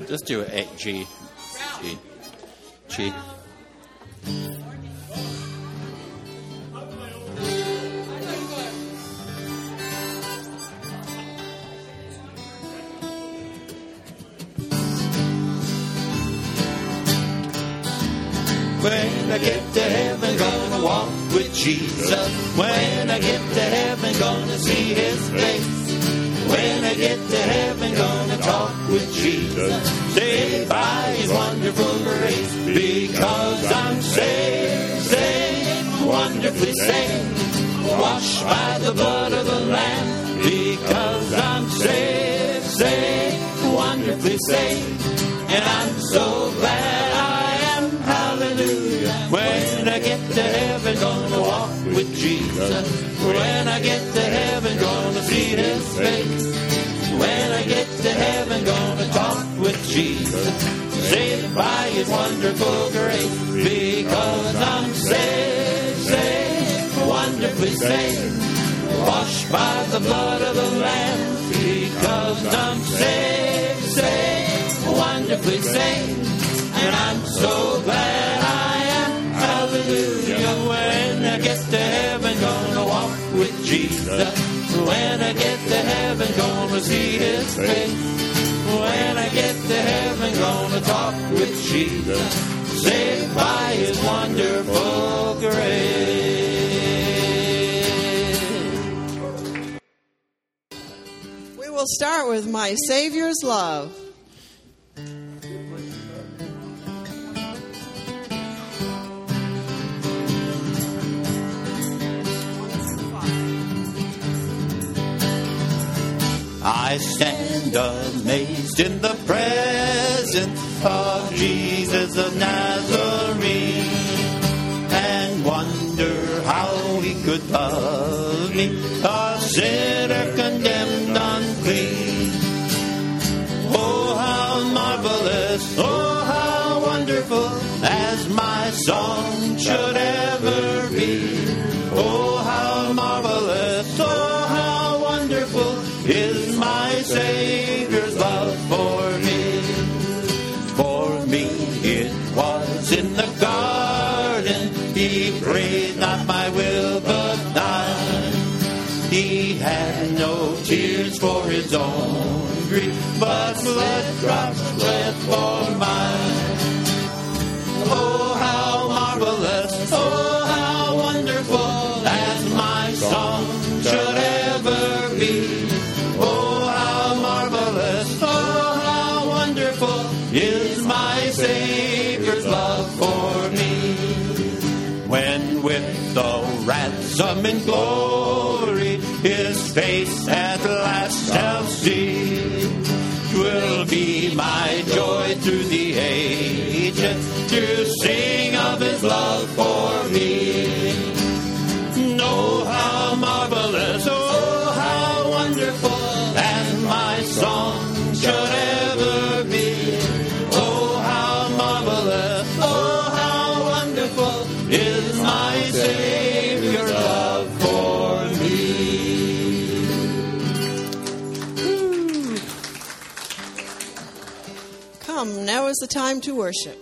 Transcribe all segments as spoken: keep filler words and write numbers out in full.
Let's do it. A, G. G. G. When I get to heaven, gonna walk with Jesus. When I get to heaven, gonna see His face. When I get to heaven, gonna talk with Jesus. Saved by His wonderful grace. Because I'm saved, saved, wonderfully saved. Washed by the blood of the Lamb. Because I'm saved, saved, wonderfully saved. And I'm so glad I am. Hallelujah. When I get to heaven, gonna walk with Jesus. When I get to heaven, gonna see His face. When I get to heaven, gonna talk with Jesus. Saved by His wonderful grace. Because I'm saved, saved, wonderfully saved. Washed by the blood of the Lamb. Because I'm saved, saved, wonderfully saved. And I'm so glad I am. Hallelujah. When I get to heaven, gonna walk with Jesus. When I get to heaven, gonna see His face. When I get to heaven, gonna talk with Jesus. Saved by His wonderful grace. We will start with My Savior's Love. I stand amazed in the presence of Jesus of Nazarene and wonder how He could love me, a sinner condemned unclean. Oh, how marvelous, oh, how wonderful, as my song should ever be. Oh, how marvelous, oh, how wonderful is my Savior's love for me. For me it was in the garden, He prayed not my will but thine. He had no tears for His own grief, but blood drops bled for mine. Oh, how marvelous, oh, how wonderful, as my song should ever be. Oh, how marvelous, oh, how wonderful is my Savior's love for me. When with the ransom in glory His face at last shall see, 'twill be my joy through the ages to sing of His love for me. Oh, how marvelous, oh, how wonderful, as my song should ever be. Oh, how marvelous, oh, how wonderful is my Savior's love for me. Woo. Come, now is the time to worship.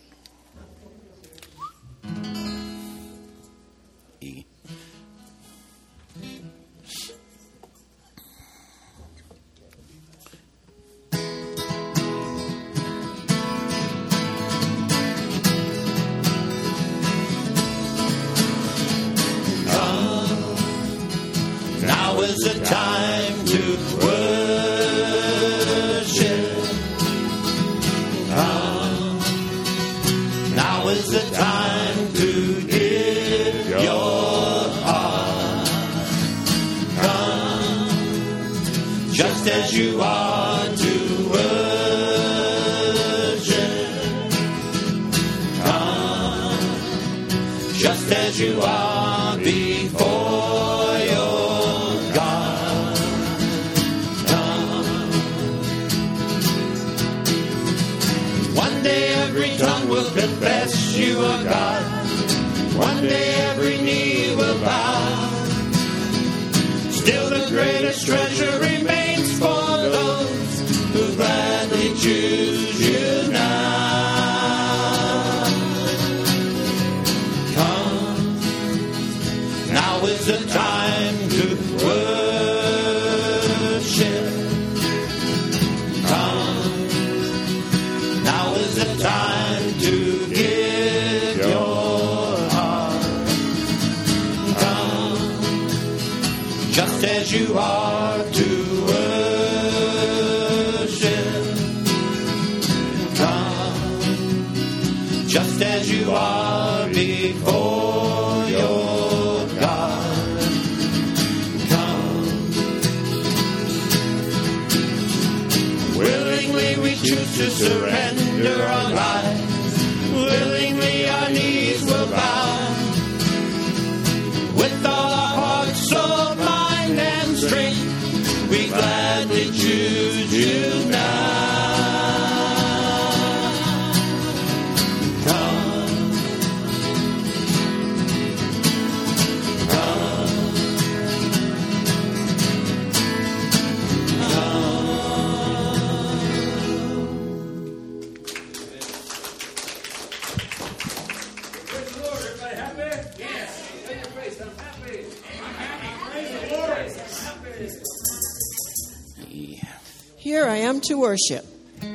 Now is the time to worship. Come. Now is the time to give your heart. Come, just as you are to worship. Come, just as you are before your God. Come. One day every tongue will confess you are God. One day every knee will bow. Still the greatest treasure remains for those who gladly gladly choose you now. Come, now is the time to worship. Come, now is the time to give your heart. Come, just as you are to worship. Come, just as you are before your God. Come, willingly we choose to surrender our lives. Willingly our knees will bow. With all our heart, soul, mind, and strength, we gladly choose you now. Come, come, Praise the Lord. Everybody happy? Yes. Make your face. I'm happy. I'm happy. Praise the Lord. I'm happy. Here I am to worship.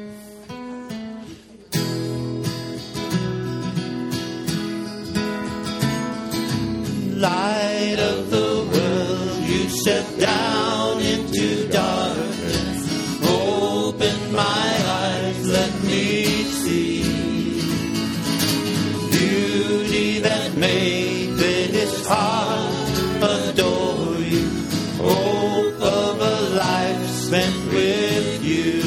Light of the world, you step down into darkness. Open my eyes, let me see beauty that made this heart adore you. Hope of a life spent with you.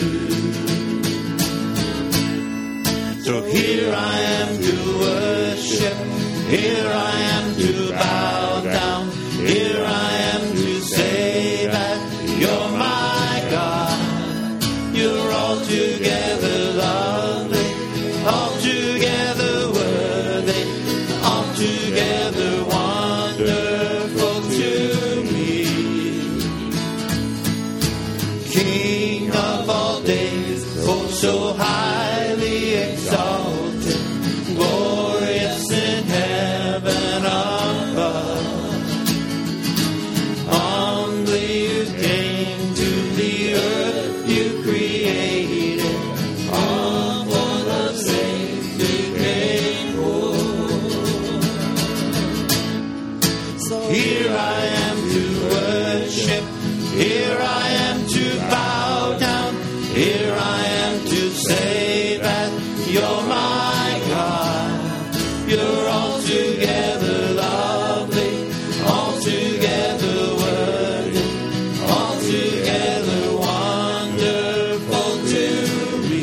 So here I am to worship. Here I am to bow down. Here I am to say that you're my God. You're altogether lovely, altogether worthy, altogether wonderful to me. King of all days, oh so highly exalted, glorious in heaven above. Humbly you came to the earth you created, all for the sake became poor. So Here I am to worship. Here I am to bow down. Here I am to say that you're my God. You're altogether lovely, altogether worthy, altogether wonderful to me.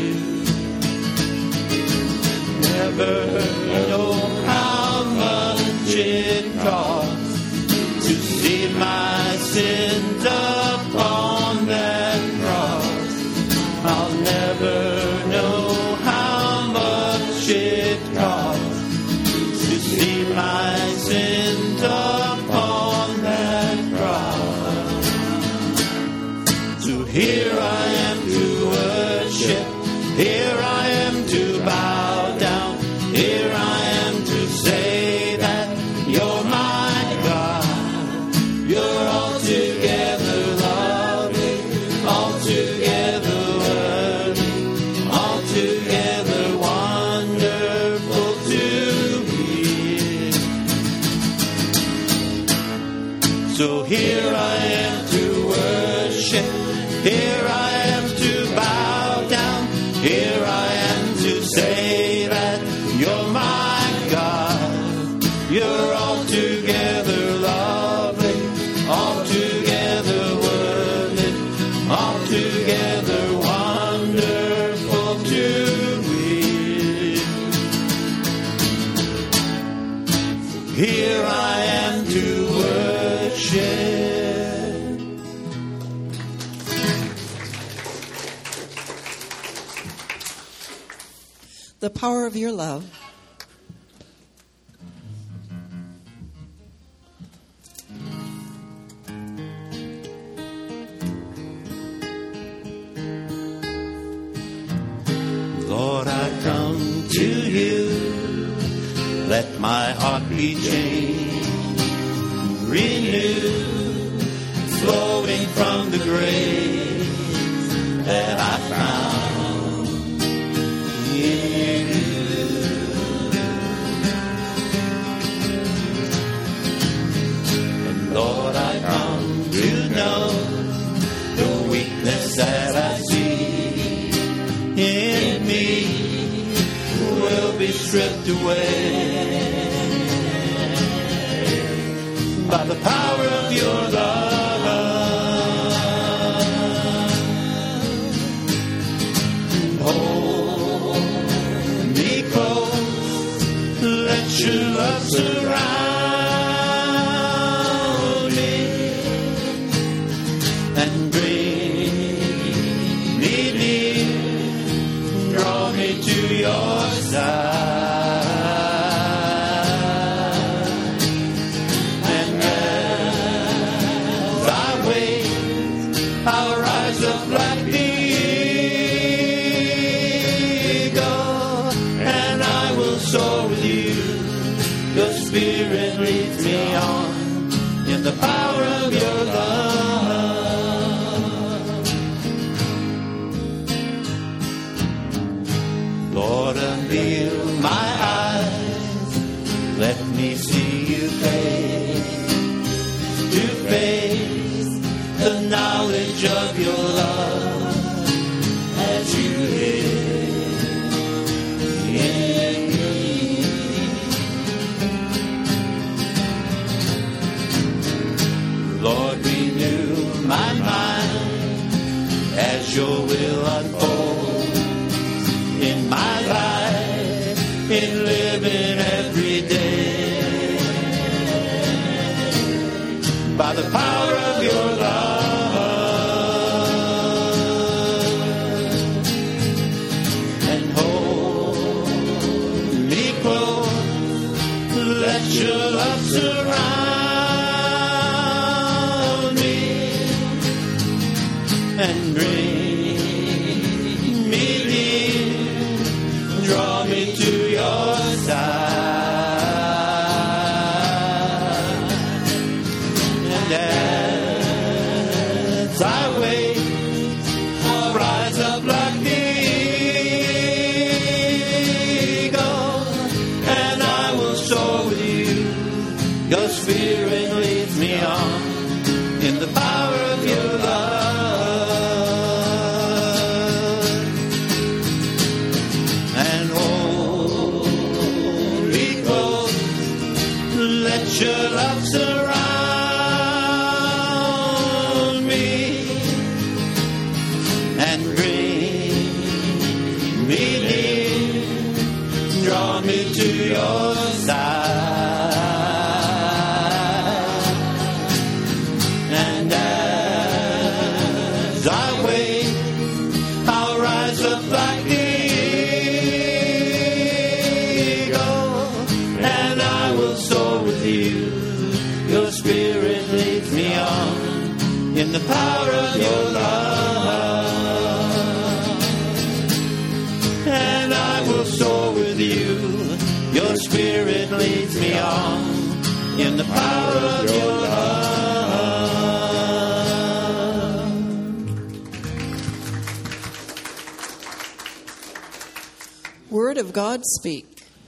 Never know how much it costs to see my sins upon that cross. I'll never know how much it costs to see my sins upon that cross. So here I am to worship. Here I am to bow down. Here I am to say that you're my God. You're altogether lovely, altogether worthy, altogether wonderful to me. So here I am to worship. Here I am to bow down. Here I am to say that you're my God. You're altogether lovely, altogether worthy, altogether wonderful to me. Here I am to worship. the power of your love. Lord, I come to you. Let my heart be changed, renewed, flowing from the grace that I found in you. And Lord, I come to know the weakness that I see in me will be stripped away by the power of your love. Hold me close, let your love surround me and bring me near, draw me to your side. Spirit leads me on in the power of your love. Lord, unveil my eyes, let me see you face to face, the knowledge of your love as you live in me. Lord, renew my mind as your will unfolds in my life, in living every day, by the power of your love, and hold me close, let your love surround and bring me near, draw me to your side. And as I wait, I'll rise up like the eagle, and I will soar with you. Your spirit leads me on in the power of your love. Your love surround me and bring me near, draw me to your side. And as I wait, I'll rise up like the eagle, and I will soar with you. Your spirit leads me on in the power of your love, and I will soar with you. Your spirit leads me on in the power of your love. Word of God, speak.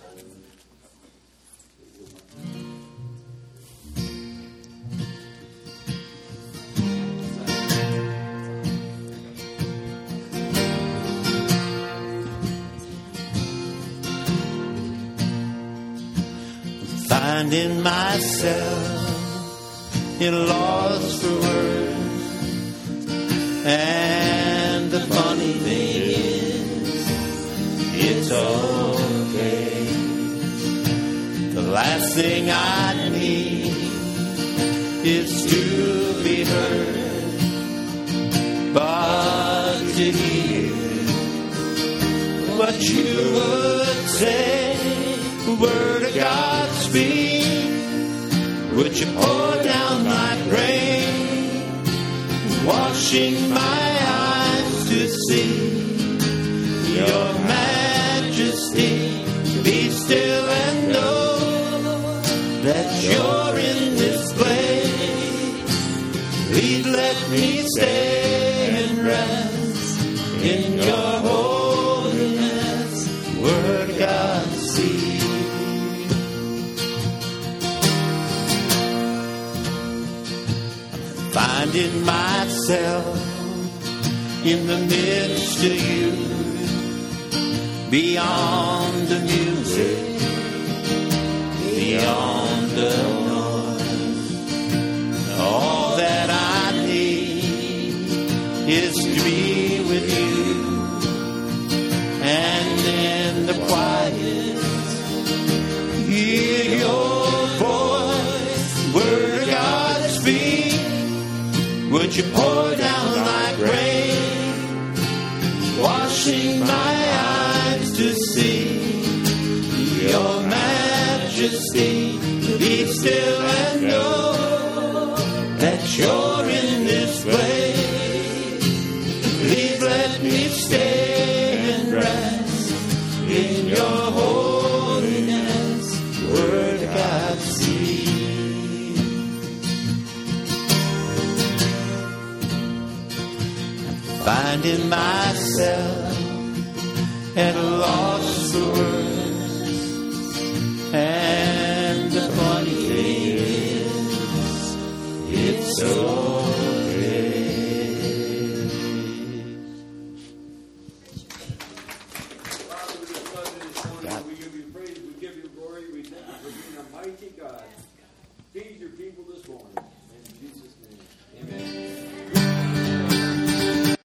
Finding myself in lost for words, and the funny thing is, it's okay. The last thing I need is to be heard, but to hear what you would say. Word of God, speak. Would you pour down like rain, washing my eyes to see your majesty? majesty, be still and know that you're in this place. Please let me stay and rest in your holiness, Word God see. Finding myself in the midst of you, beyond the music, beyond the noise. All that I need is to be with you, and in the quiet, hear your voice, Word of God speak. Would you pour down like rain, washing my eyes to see your majesty? Be still and know that you're in this place. Please let me stay and rest in your holiness, Word of God see. Finding myself at a loss for words, and the funny thing is, it's so